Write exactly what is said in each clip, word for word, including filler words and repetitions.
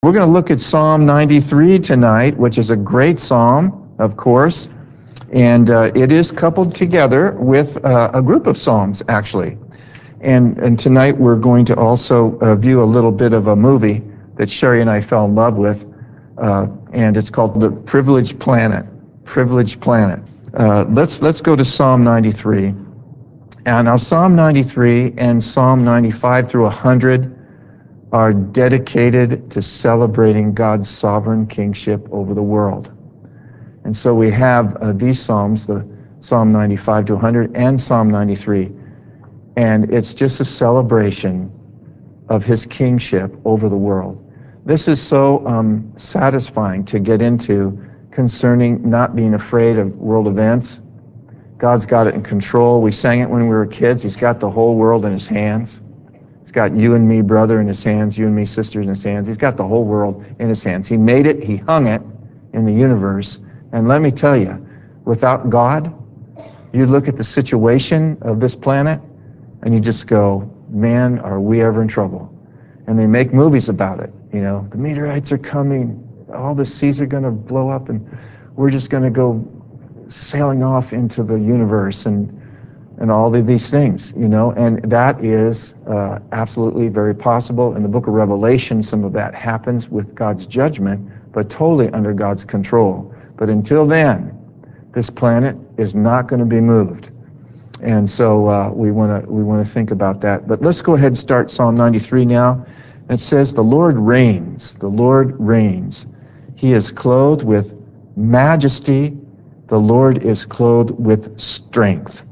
We're going to look at Psalm ninety-three tonight, which is a great psalm, of course, and uh, it is coupled together with uh, a group of psalms, actually. And, and tonight we're going to also uh, view a little bit of a movie that Sherry and I fell in love with, uh, and it's called The Privileged Planet. Privileged Planet. Uh, let's let's go to Psalm ninety-three. And now Psalm ninety-three and Psalm ninety-five through one hundred are dedicated to celebrating God's sovereign kingship over the world. And so we have uh, these psalms, the Psalm ninety-five to one hundred and Psalm ninety-three, and it's just a celebration of his kingship over the world. This is so um, satisfying to get into concerning not being afraid of world events. God's got it in control. We sang it when we were kids. He's got the whole world in his hands. He's got you and me, brother, in his hands, you and me, sisters, in his hands. He's got the whole world in his hands. He made it, he hung it in the universe. And let me tell you, without God, you look at the situation of this planet and you just go, man, are we ever in trouble? And they make movies about it. You know, the meteorites are coming, all the seas are going to blow up, and we're just going to go sailing off into the universe and and all of these things, you know, and that is uh, absolutely very possible. In the book of Revelation, some of that happens with God's judgment, but totally under God's control. But until then, this planet is not going to be moved. And so uh, we want to we want to think about that. But let's go ahead and start Psalm ninety-three now. It says, the Lord reigns, the Lord reigns. He is clothed with majesty. The Lord is clothed with strength.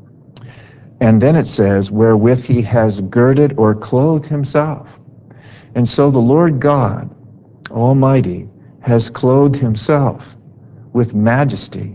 And then it says, wherewith he has girded or clothed himself. And so the Lord God Almighty has clothed himself with majesty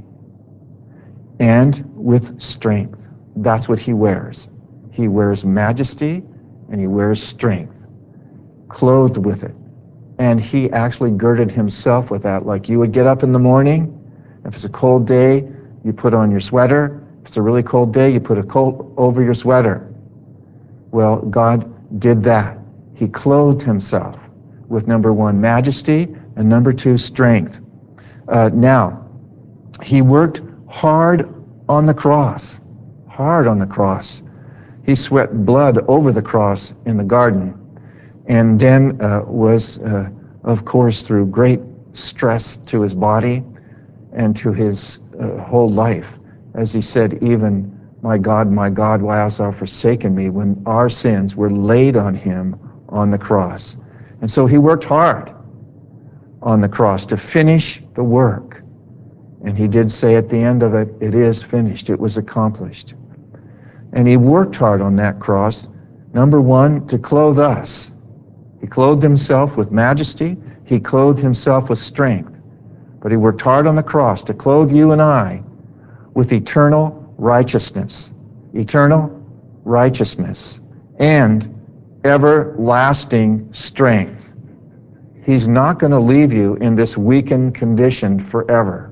and with strength. That's what he wears. He wears majesty and he wears strength, clothed with it. And he actually girded himself with that. Like you would get up in the morning, if it's a cold day, you put on your sweater. If it's a really cold day, you put a coat over your sweater. Well, God did that. He clothed himself with, number one, majesty, and number two, strength. Uh, now, he worked hard on the cross, hard on the cross. He sweat blood over the cross in the garden, and then uh, was, uh, of course, through great stress to his body and to his uh, whole life. As he said, even, my God, my God, why hast thou forsaken me? When our sins were laid on him on the cross. And so he worked hard on the cross to finish the work. And he did say at the end of it, it is finished, it was accomplished. And he worked hard on that cross, number one, to clothe us. He clothed himself with majesty, he clothed himself with strength. But he worked hard on the cross to clothe you and I with eternal righteousness, eternal righteousness, and everlasting strength. He's not going to leave you in this weakened condition forever.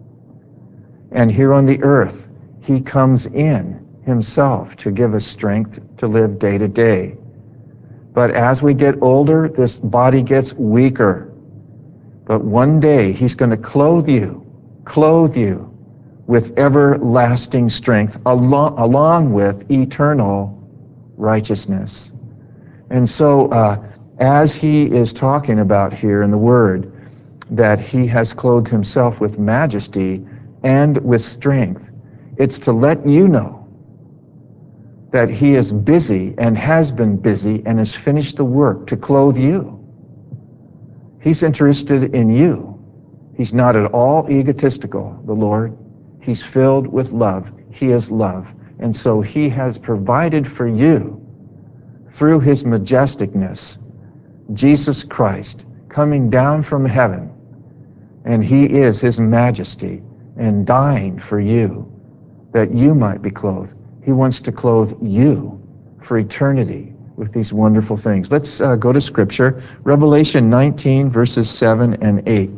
And here on the earth, he comes in himself to give us strength to live day to day. But as we get older, this body gets weaker. But one day, he's going to clothe you, clothe you with everlasting strength, along, along with eternal righteousness. And so, uh, as he is talking about here in the Word, that he has clothed himself with majesty and with strength, it's to let you know that he is busy and has been busy and has finished the work to clothe you. He's interested in you. He's not at all egotistical, the Lord. He's filled with love. He is love. And so he has provided for you, through his majesticness, Jesus Christ coming down from heaven. And he is his majesty and dying for you, that you might be clothed. He wants to clothe you for eternity with these wonderful things. Let's uh, go to Scripture. Revelation nineteen, verses seven and eight.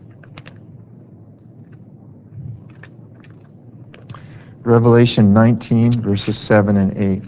Revelation nineteen, verses seven and eight.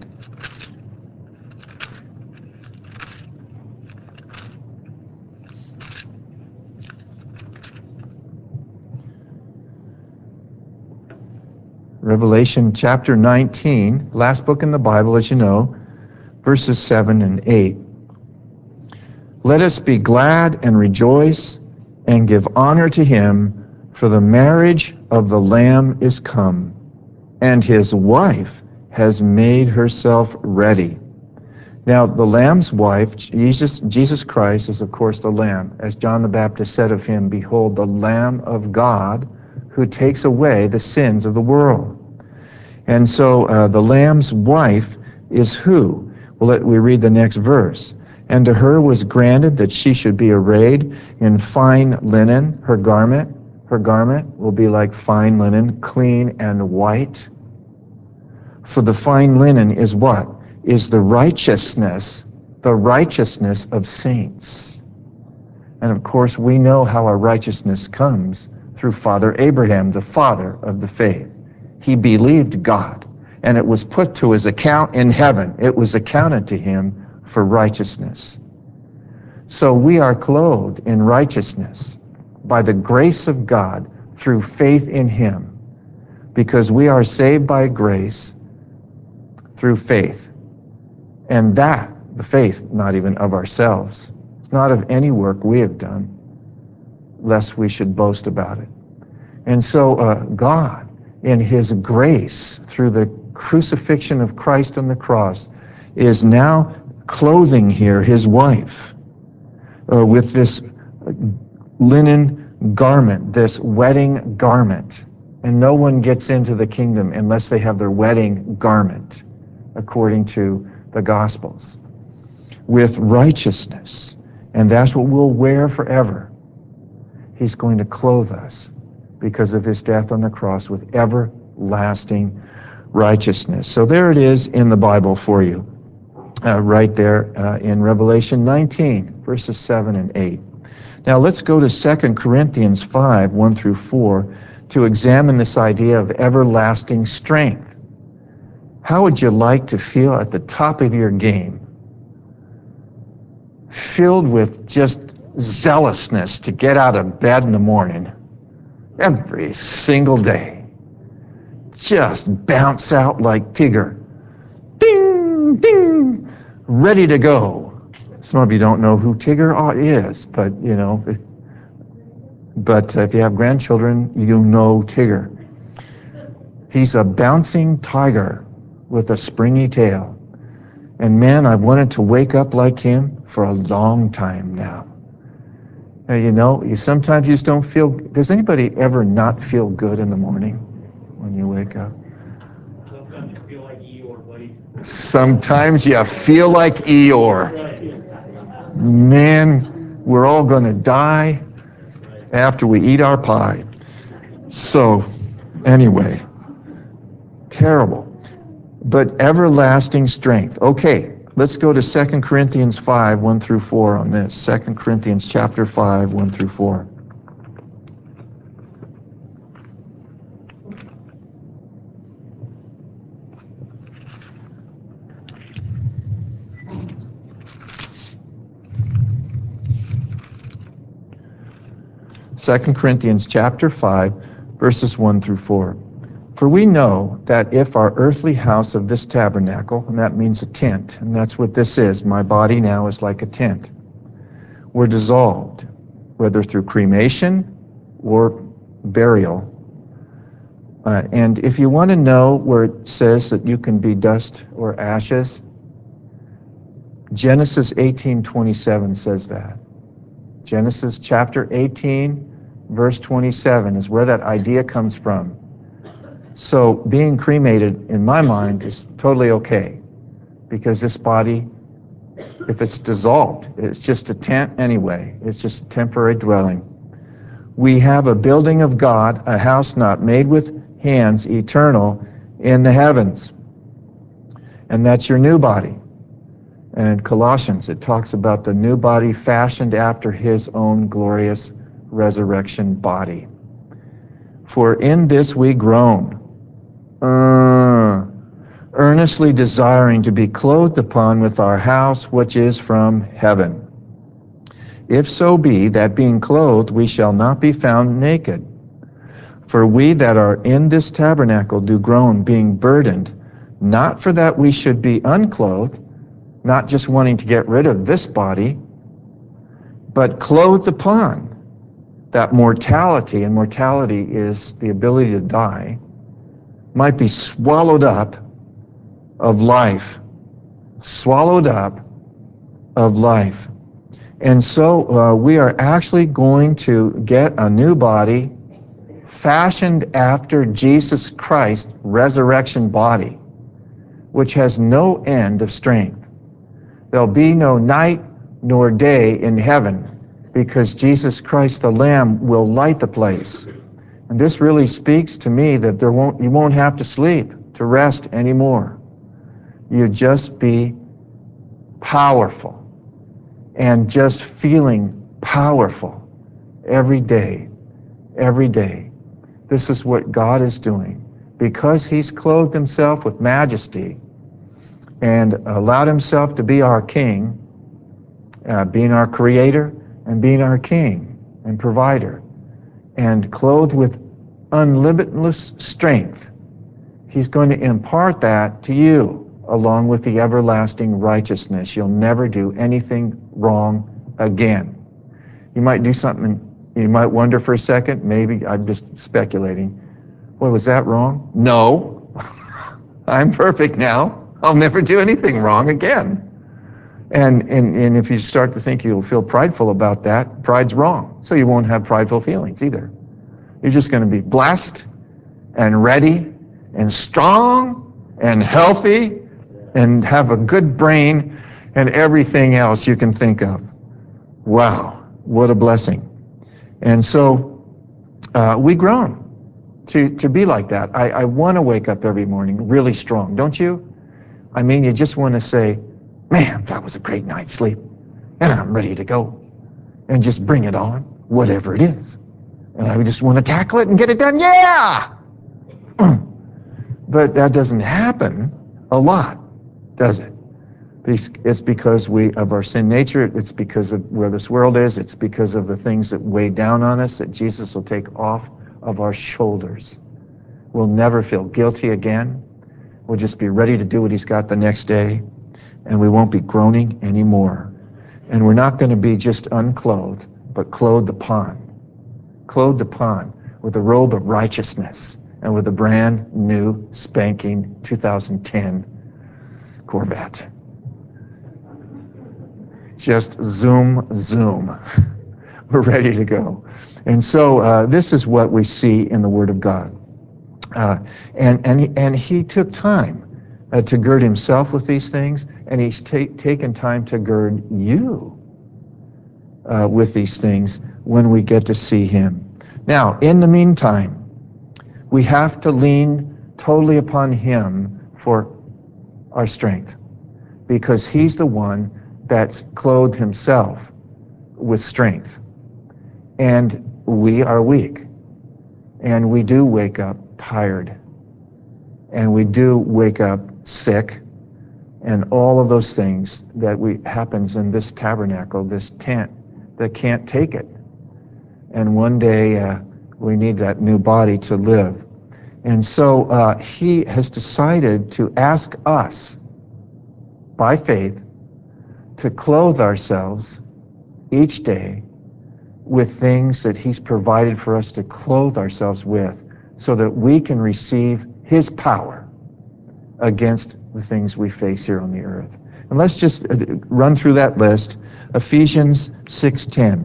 Revelation chapter nineteen, last book in the Bible, as you know, verses seven and eight. Let us be glad and rejoice and give honor to him, for the marriage of the Lamb is come, and his wife has made herself ready. Now, the Lamb's wife, Jesus, Jesus Christ, is of course the Lamb. As John the Baptist said of him, behold, the Lamb of God who takes away the sins of the world. And so uh, the Lamb's wife is who? Well, let, we read the next verse. And to her was granted that she should be arrayed in fine linen. Her garment, her garment will be like fine linen, clean and white. For the fine linen is what? Is the righteousness, the righteousness of saints. And of course, we know how our righteousness comes through Father Abraham, the father of the faith. He believed God, and it was put to his account in heaven. It was accounted to him for righteousness. So we are clothed in righteousness by the grace of God through faith in him, because we are saved by grace through faith. And that, the faith, not even of ourselves. It's not of any work we have done, lest we should boast about it. And so uh, God, in his grace, through the crucifixion of Christ on the cross, is now clothing here his wife uh, with this linen garment, this wedding garment. And no one gets into the kingdom unless they have their wedding garment, according to the Gospels, with righteousness. And that's what we'll wear forever. He's going to clothe us because of his death on the cross with everlasting righteousness. So there it is in the Bible for you, uh, right there uh, in Revelation nineteen, verses seven and eight. Now let's go to Second Corinthians five, one through four, to examine this idea of everlasting strength. How would you like to feel at the top of your game, filled with just zealousness to get out of bed in the morning, every single day? Just bounce out like Tigger. Ding, ding, ready to go. Some of you don't know who Tigger is, but you know, if, but if you have grandchildren, you know Tigger. He's a bouncing tiger with a springy tail. And man, I've wanted to wake up like him for a long time now. Now, you know, you sometimes you just don't feel, does anybody ever not feel good in the morning when you wake up? Sometimes you feel like Eeyore, buddy. Sometimes you feel like Eeyore. Man, we're all going to die after we eat our pie. So, anyway, terrible. But everlasting strength. Okay, let's go to Second Corinthians five, one through four on this. Second Corinthians chapter five, one through four. Second Corinthians chapter five, verses one through four. For we know that if our earthly house of this tabernacle, and that means a tent, and that's what this is, my body now is like a tent, were dissolved, whether through cremation or burial. Uh, and if you want to know where it says that you can be dust or ashes, Genesis eighteen twenty-seven says that. Genesis chapter eighteen, verse twenty-seven is where that idea comes from. So being cremated, in my mind, is totally okay, because this body, if it's dissolved, it's just a tent anyway. It's just a temporary dwelling. We have a building of God, a house not made with hands, eternal, in the heavens. And that's your new body. And in Colossians, it talks about the new body fashioned after his own glorious resurrection body. For in this we groan, uh, earnestly desiring to be clothed upon with our house which is from heaven. If so be that being clothed we shall not be found naked. For we that are in this tabernacle do groan, being burdened, not for that we should be unclothed, not just wanting to get rid of this body, but clothed upon that mortality, and mortality is the ability to die, might be swallowed up of life, swallowed up of life. And so uh, we are actually going to get a new body fashioned after Jesus Christ's resurrection body, which has no end of strength. There'll be no night nor day in heaven, because Jesus Christ the Lamb will light the place. And this really speaks to me that there won't, you won't have to sleep to rest anymore. You just be powerful and just feeling powerful every day, every day. This is what God is doing. Because he's clothed himself with majesty and allowed himself to be our king, uh, being our creator and being our king and provider, and clothed with unlimitless strength, he's going to impart that to you along with the everlasting righteousness. You'll never do anything wrong again. You might do something, you might wonder for a second, maybe I'm just speculating, well, was that wrong? No. I'm perfect now. I'll never do anything wrong again. And, and, and if you start to think you'll feel prideful about that, pride's wrong. So you won't have prideful feelings either. You're just going to be blessed and ready and strong and healthy and have a good brain and everything else you can think of. Wow, what a blessing. And so uh, we groan to, to be like that. I, I want to wake up every morning really strong, don't you? I mean, you just want to say, man, that was a great night's sleep, and I'm ready to go. And just bring it on, whatever it is. And I just want to tackle it and get it done, yeah! But that doesn't happen a lot, does it? It's because we of our sin nature, it's because of where this world is, it's because of the things that weigh down on us that Jesus will take off of our shoulders. We'll never feel guilty again. We'll just be ready to do what he's got the next day, and we won't be groaning anymore. And we're not going to be just unclothed, but clothed upon. Clothed upon with a robe of righteousness and with a brand new spanking two thousand ten Corvette. Just zoom, zoom. We're ready to go. And so uh, this is what we see in the Word of God. Uh, and, and, he, and he took time uh, to gird himself with these things, and he's ta- taken time to gird you uh, with these things when we get to see him. Now, in the meantime, we have to lean totally upon him for our strength, because he's the one that's clothed himself with strength. And we are weak. And we do wake up tired. And we do wake up sick. And all of those things that we happens in this tabernacle, this tent, that can't take it. And one day uh, we need that new body to live. And so uh, he has decided to ask us, by faith, to clothe ourselves each day with things that he's provided for us to clothe ourselves with, so that we can receive his power against the things we face here on the earth. And let's just run through that list. Ephesians six ten.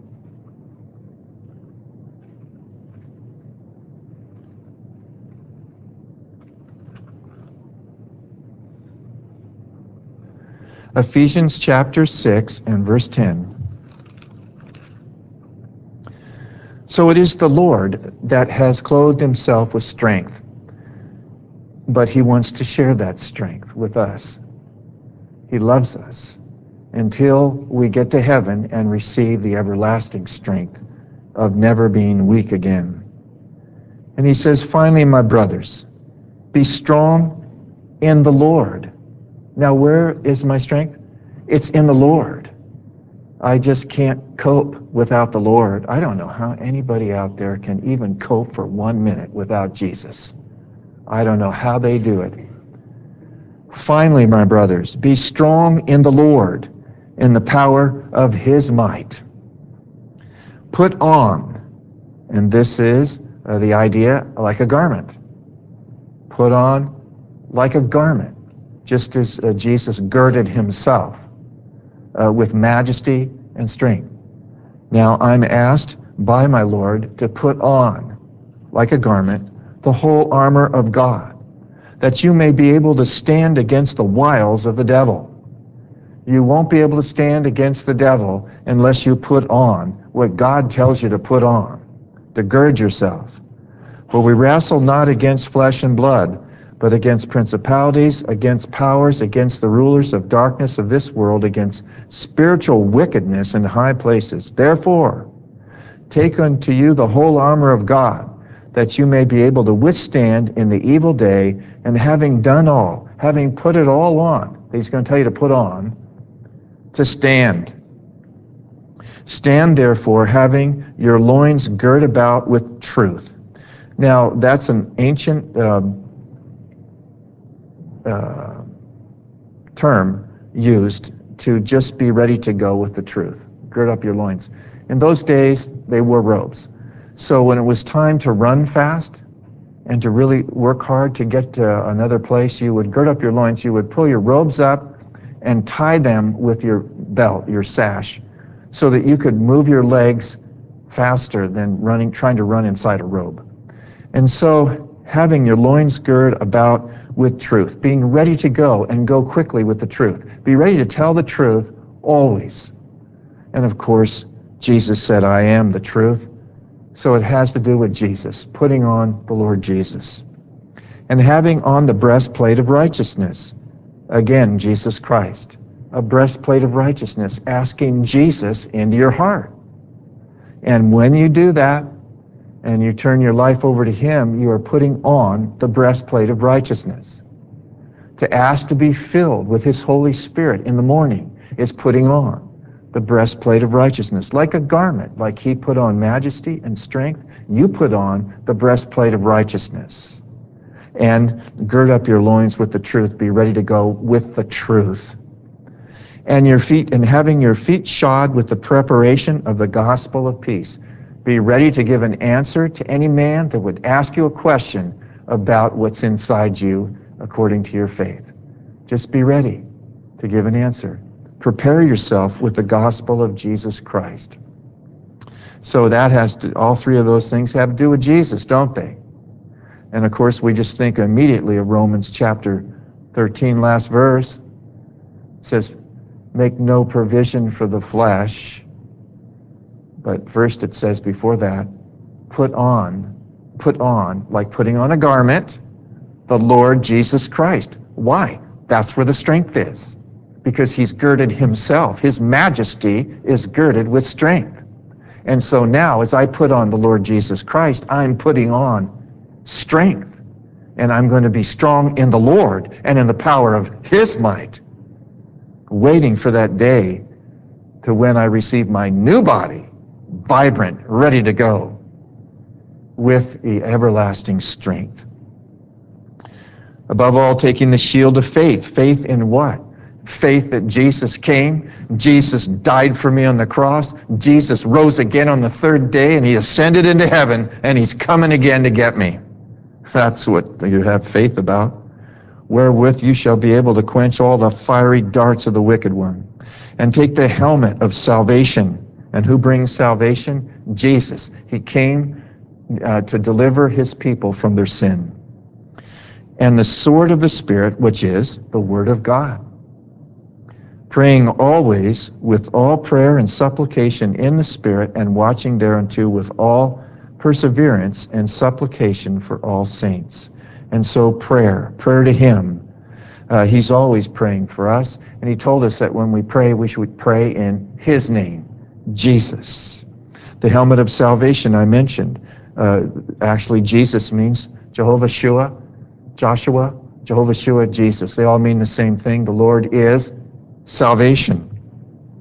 Ephesians chapter six and verse ten. So it is the Lord that has clothed himself with strength, but he wants to share that strength with us. He loves us until we get to heaven and receive the everlasting strength of never being weak again. And he says, finally, my brothers, be strong in the Lord. Now, where is my strength? It's in the Lord. I just can't cope without the Lord. I don't know how anybody out there can even cope for one minute without Jesus. I don't know how they do it. Finally, my brothers, be strong in the Lord, in the power of his might. Put on, and this is uh, the idea like a garment. Put on like a garment, just as uh, Jesus girded himself uh, with majesty and strength. Now I'm asked by my Lord to put on, like a garment, the whole armor of God, that you may be able to stand against the wiles of the devil. You won't be able to stand against the devil unless you put on what God tells you to put on, to gird yourself. For we wrestle not against flesh and blood, but against principalities, against powers, against the rulers of darkness of this world, against spiritual wickedness in high places. Therefore, take unto you the whole armor of God, that you may be able to withstand in the evil day, and having done all, having put it all on, he's going to tell you to put on, to stand. Stand therefore, having your loins girt about with truth. Now, that's an ancient um, uh, term used to just be ready to go with the truth. Gird up your loins. In those days, they wore robes. So when it was time to run fast and to really work hard to get to another place, you would gird up your loins, you would pull your robes up and tie them with your belt, your sash, so that you could move your legs faster than running, trying to run inside a robe. And so having your loins girded about with truth, being ready to go and go quickly with the truth. Be ready to tell the truth always. And of course, Jesus said, I am the truth. So it has to do with Jesus, putting on the Lord Jesus. And having on the breastplate of righteousness. Again, Jesus Christ. A breastplate of righteousness, asking Jesus into your heart. And when you do that, and you turn your life over to him, you are putting on the breastplate of righteousness. To ask to be filled with his Holy Spirit in the morning is putting on the breastplate of righteousness. Like a garment, like he put on majesty and strength, you put on the breastplate of righteousness. And gird up your loins with the truth. Be ready to go with the truth. And your feet, and having your feet shod with the preparation of the gospel of peace. Be ready to give an answer to any man that would ask you a question about what's inside you according to your faith. Just be ready to give an answer. Prepare yourself with the gospel of Jesus Christ. So that has to, all three of those things have to do with Jesus, don't they? And of course, we just think immediately of Romans chapter thirteen, last verse. It says, make no provision for the flesh. But first it says before that, put on, put on, like putting on a garment, the Lord Jesus Christ. Why? That's where the strength is. Because he's girded himself. His majesty is girded with strength. And so now, as I put on the Lord Jesus Christ, I'm putting on strength. And I'm going to be strong in the Lord and in the power of his might, waiting for that day to when I receive my new body, vibrant, ready to go, with the everlasting strength. Above all, taking the shield of faith. Faith in what? Faith that Jesus came, Jesus died for me on the cross, Jesus rose again on the third day, and he ascended into heaven, and he's coming again to get me. That's what you have faith about. Wherewith you shall be able to quench all the fiery darts of the wicked one. And take the helmet of salvation. And who brings salvation? Jesus. He came uh, to deliver his people from their sin. And the sword of the Spirit, which is the Word of God. Praying always with all prayer and supplication in the Spirit, and watching thereunto with all perseverance and supplication for all saints. And so prayer, prayer to him. Uh, he's always praying for us. And he told us that when we pray, we should pray in his name, Jesus. The helmet of salvation I mentioned. Uh, actually, Jesus means Jehovah Shua, Joshua, Jehovah Shua, Jesus. They all mean the same thing. The Lord is salvation.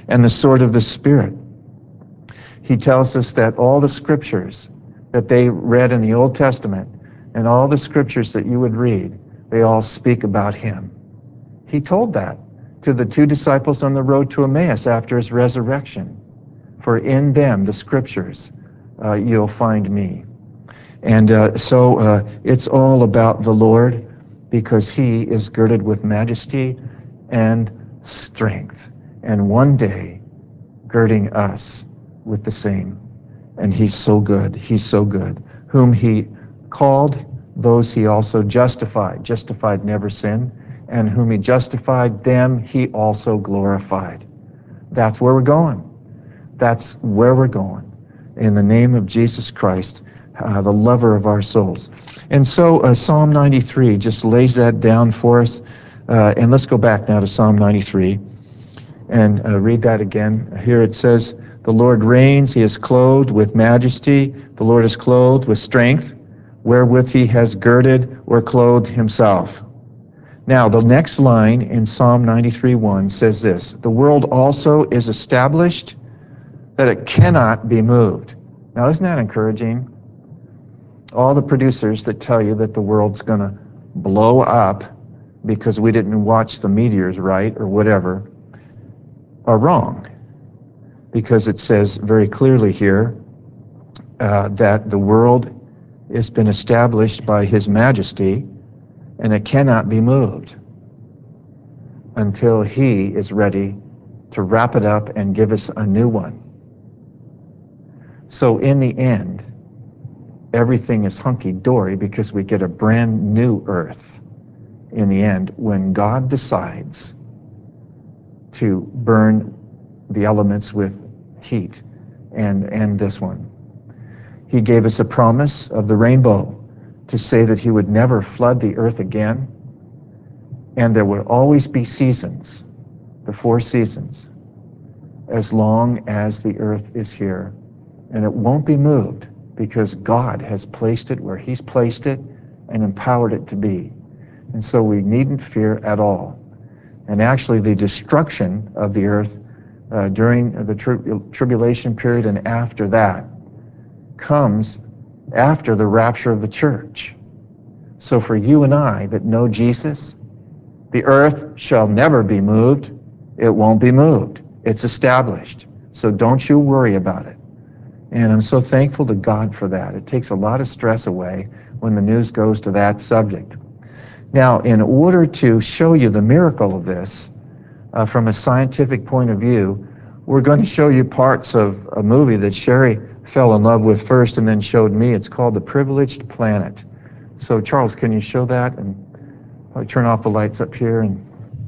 and the sword of the Spirit. He tells us that all the scriptures that they read in the Old Testament and all the scriptures that you would read, they all speak about him. He told that to the two disciples on the road to Emmaus after his resurrection. For in them, the scriptures, uh, you'll find me. And uh, so uh, it's all about the Lord, because he is girded with majesty and strength. And one day, girding us with the same. And he's so good. He's so good. Whom he called, those he also justified. Justified, never sin. And whom he justified, them he also glorified. That's where we're going. That's where we're going. In the name of Jesus Christ, uh, the lover of our souls. And so uh, Psalm ninety-three just lays that down for us. Uh, and let's go back now to Psalm ninety-three and uh, read that again. Here it says, the Lord reigns, he is clothed with majesty. The Lord is clothed with strength, wherewith he has girded or clothed himself. Now, the next line in Psalm ninety-three one says this, the world also is established that it cannot be moved. Now, isn't that encouraging? All the producers that tell you that the world's going to blow up because we didn't watch the meteors right or whatever are wrong. Because it says very clearly here uh, that the world has been established by his majesty and it cannot be moved until he is ready to wrap it up and give us a new one. So in the end, everything is hunky-dory because we get a brand new earth in the end when God decides to burn the elements with heat and and this one. He gave us a promise of the rainbow to say that he would never flood the earth again, and there would always be seasons, the four seasons, as long as the earth is here. And it won't be moved because God has placed it where he's placed it and empowered it to be. And so we needn't fear at all. And actually the destruction of the earth uh, during the tri- tribulation period and after that comes after the rapture of the church. So for you and I that know Jesus, the earth shall never be moved. It won't be moved. It's established. So don't you worry about it. And I'm so thankful to God for that. It takes a lot of stress away when the news goes to that subject. Now, in order to show you the miracle of this, uh, from a scientific point of view, we're going to show you parts of a movie that Sherry fell in love with first and then showed me. It's called The Privileged Planet. So, Charles, can you show that? And I'll turn off the lights up here. And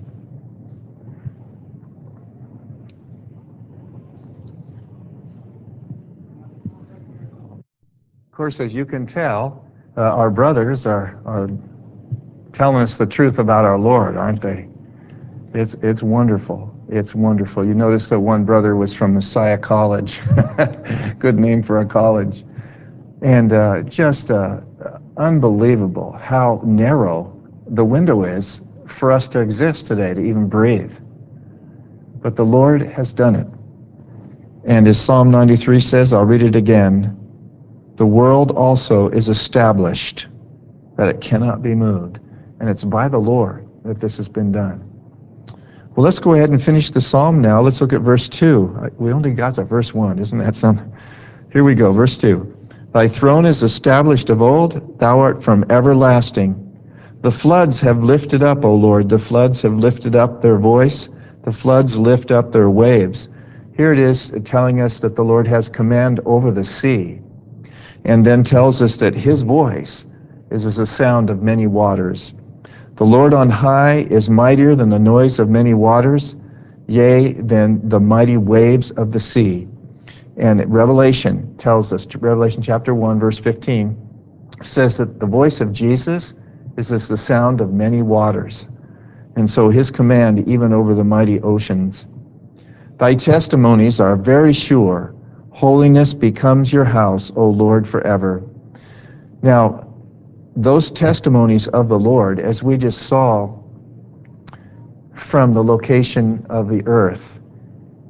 of course, as you can tell, uh, our brothers are, are telling us the truth about our Lord, aren't they? It's it's wonderful. It's wonderful. You notice that one brother was from Messiah College. Good name for a college. And uh, just uh, unbelievable how narrow the window is for us to exist today, to even breathe. But the Lord has done it. And as Psalm ninety-three says, I'll read it again, the world also is established that it cannot be moved. And it's by the Lord that this has been done. Well, let's go ahead and finish the psalm now. Let's look at verse two. We only got to verse one. Isn't that something? Here we go, verse two. Thy throne is established of old. Thou art from everlasting. The floods have lifted up, O Lord. The floods have lifted up their voice. The floods lift up their waves. Here it is telling us that the Lord has command over the sea, and then tells us that his voice is as the sound of many waters. The Lord on high is mightier than the noise of many waters, yea, than the mighty waves of the sea. And Revelation tells us, Revelation chapter one, verse fifteen, says that the voice of Jesus is as the sound of many waters. And so his command even over the mighty oceans. Thy testimonies are very sure. Holiness becomes your house, O Lord, forever. Now, those testimonies of the Lord, as we just saw from the location of the earth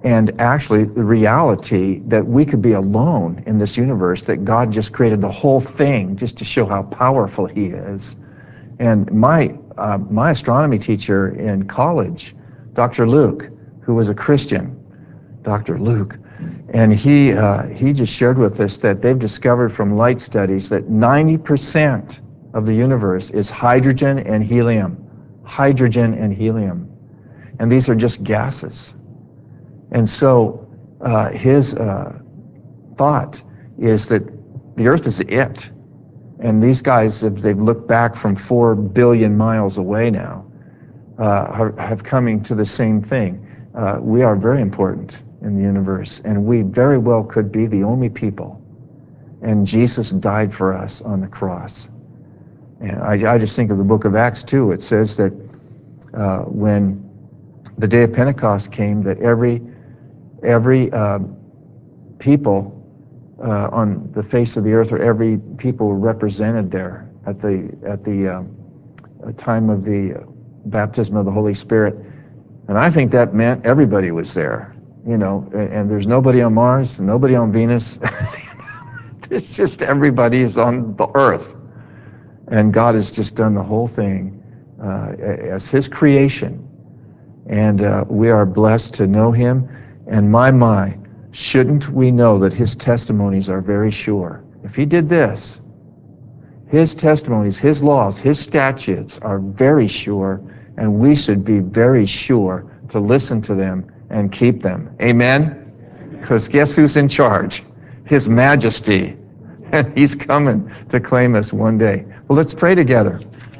and actually the reality that we could be alone in this universe, that God just created the whole thing just to show how powerful he is. And my, uh, my astronomy teacher in college, Doctor Luke, who was a Christian, Doctor Luke, and he, uh, he just shared with us that they've discovered from light studies that ninety percent of the universe is hydrogen and helium. Hydrogen and helium. And these are just gases. And so uh, his uh, thought is that the Earth is it. And these guys, if they've looked back from four billion miles away now, uh, have coming to the same thing. Uh, we are very important in the universe, and we very well could be the only people. And Jesus died for us on the cross. And I, I just think of the book of Acts too. It says that uh, when the day of Pentecost came, that every every uh, people uh, on the face of the earth, or every people represented there at the at the um, time of the baptism of the Holy Spirit. And I think that meant everybody was there, you know, and, and there's nobody on Mars, nobody on Venus. It's just everybody is on the earth. And God has just done the whole thing uh, as his creation. And uh, we are blessed to know him. And my, my, shouldn't we know that his testimonies are very sure? If he did this, his testimonies, his laws, his statutes are very sure, and we should be very sure to listen to them and keep them. Amen? Because guess who's in charge? His Majesty. And he's coming to claim us one day. Well, let's pray together.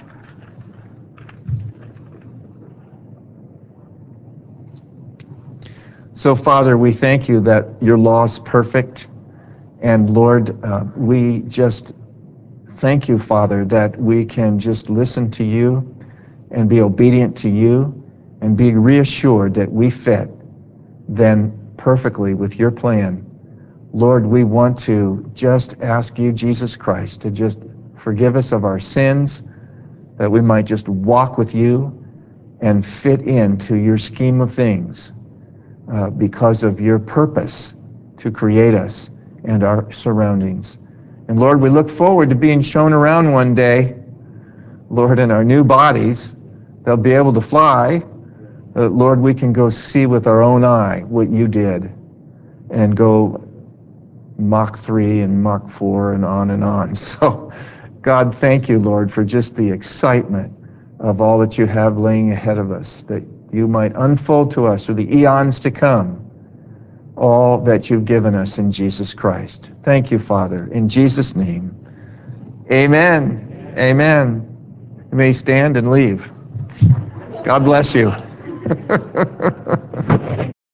So, Father, we thank you that your law is perfect. And Lord, uh, we just thank you, Father, that we can just listen to you and be obedient to you and be reassured that we fit then perfectly with your plan. Lord, we want to just ask you, Jesus Christ, to just forgive us of our sins, that we might just walk with you and fit into your scheme of things uh, because of your purpose to create us and our surroundings. And Lord, we look forward to being shown around one day, Lord, in our new bodies. They'll be able to fly. Uh, Lord, we can go see with our own eye what you did and go Mach three and Mach four and on and on. So, God, thank you, Lord, for just the excitement of all that you have laying ahead of us, that you might unfold to us through the eons to come all that you've given us in Jesus Christ. Thank you, Father. In Jesus' name, amen. Amen. You may stand and leave. God bless you.